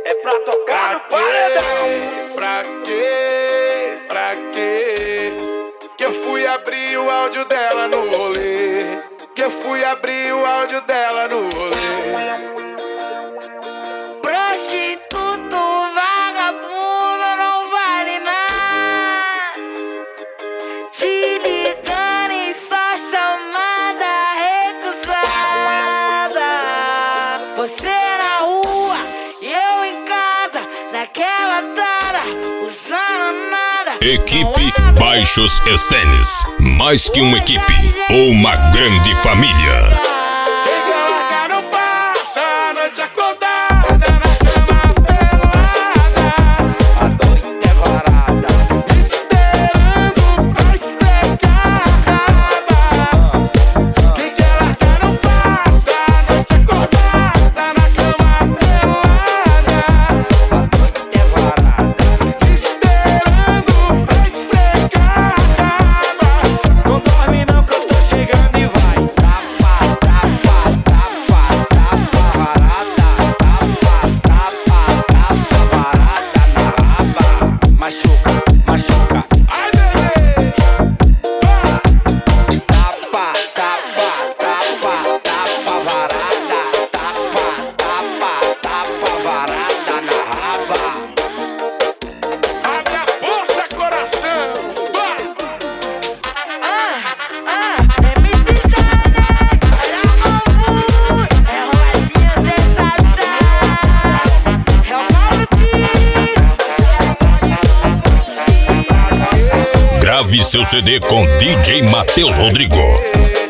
É pra tocar no paredão. Pra quê? Pra quê? Que eu fui abrir o áudio dela no rolê. Que eu fui abrir o áudio dela no rolê. Prostituto, vagabundo, não vale nada. Te ligando em só chamada recusada. Você na rua e eu em casa, naquela tara, usando nada. Equipe Baixos Estenes. Mais que uma equipe, uma grande família. Quem quer largar não passa a noite acordada na cama pelada. A noite é varada. Esperando pra esfregar a raba. Quem quer largar não passa a noite acordada na cama pelada. A noite é varada. Esperando pra esfregar a raba. Não dorme não que eu tô chegando e vai. Tapa, tapa, tapa, tapa, varada. Tapa, tapa, tapa, varada na raba. Machuca, machuca. Ai, bebê! Tapa, tapa, tapa, tapa, varada. Tapa, tapa, tapa, varada na raba. Abre a porta, coração! Vai! MC Caneco, olha o é Rosinha sensação. É o Paulo Grave seu CD com DJ Matheus Rodrigo.